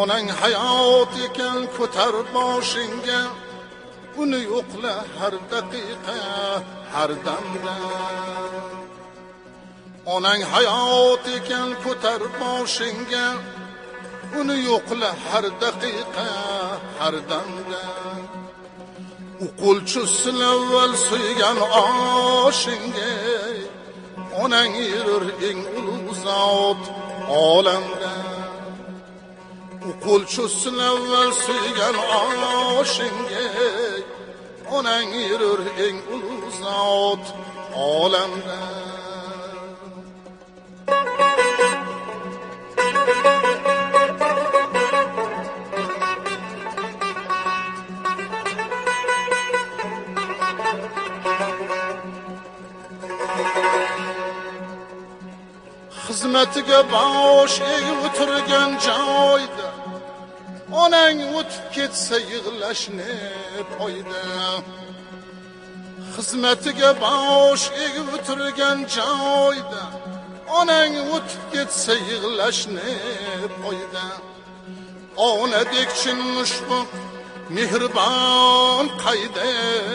onang hayot ekan ko'tar boshingga, uni yo'qla har daqiqa har damda. Onang hayot ekan ko'tar boshingga, uni yo'qla har daqiqa har damda. Uqulchusin avval suygan oshingga, onang yurur eng ulug' zot olamda. Uqulchusin avval suygan oshingga, onang yurur eng ulug' zot olamda. Xizmatiga bosh egib o'tirgan joyda, onang o'tib ketsa yig'lashni poyda. Xizmatiga bosh egib o'tirgan joyda, onang o'tib ketsa yig'lashni poyda. Onadek chin mushfiq mehribon qayda,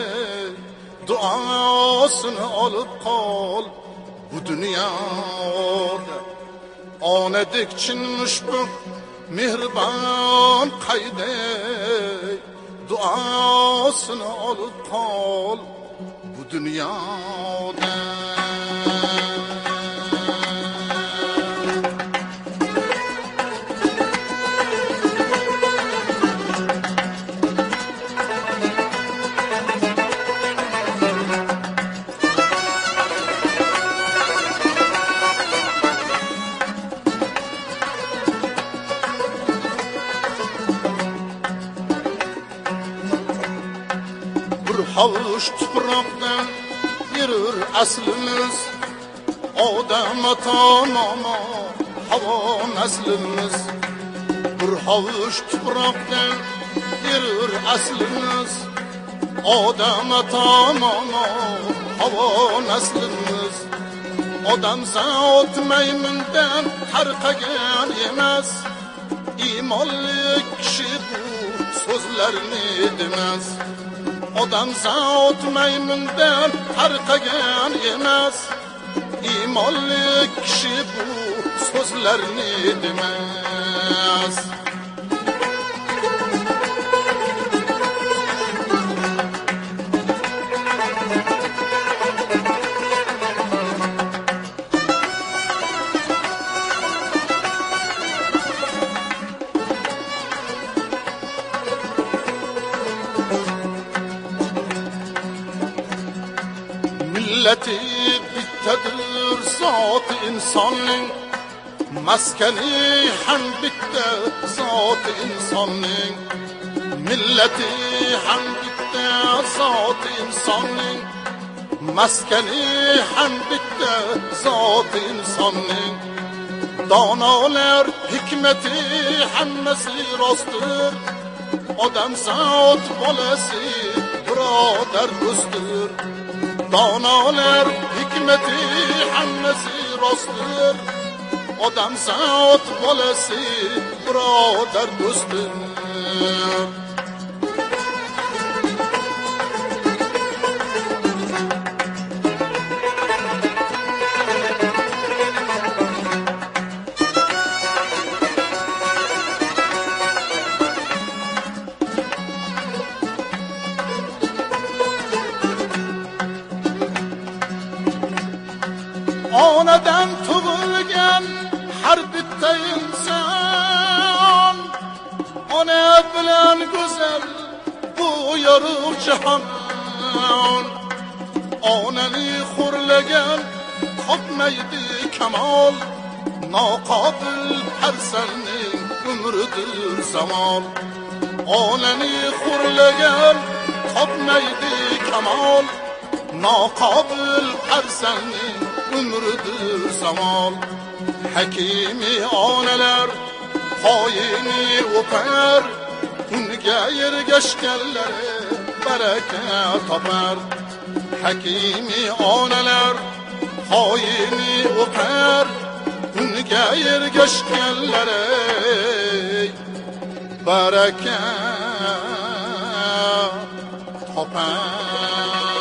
duosini olib qol bu dunyoda. Onadek chin mushfiq mehribon qayda, duosini olib qol bu dunyoda. Havuç tuproqdan yurur aslimiz, odam tamama havo naslimiz. Bir havuç tuproqdan yurur aslimiz, odam tamama havo naslimiz. Odam zot maymundan tarqagan emas, iymonli kishi bu so'zlarni demas. Odam zot maymundan tarqagan emas, iymonli kishi bu so'zlarni demas. Millati bittadir zot insonning, maskani ham bitta zot insonning. Millati ham bitta zot insonning, maskani ham bitta zot insonning. Donolar hikmati hammasi rostdir, odam zot bolasi birodar do'stdir. Donolar hikmati hammasi rostdir, odam zot bolasi birodar do'stdir. Onadan tug'ilgan har bitta inson, ona bilan go'zal bu yorug' jahon. Onani xo'rlagan topmaydi kamol, noqobil farzandning umridir zamon. Onani xo'rlagan topmaydi kamol, noqobil farzandning umridir zamon. Hakimi onalar xoyini o'par, unga ergashganlari baraka topar. Hakimi onalar xoyini o'par, unga ergashganlari برکت تپم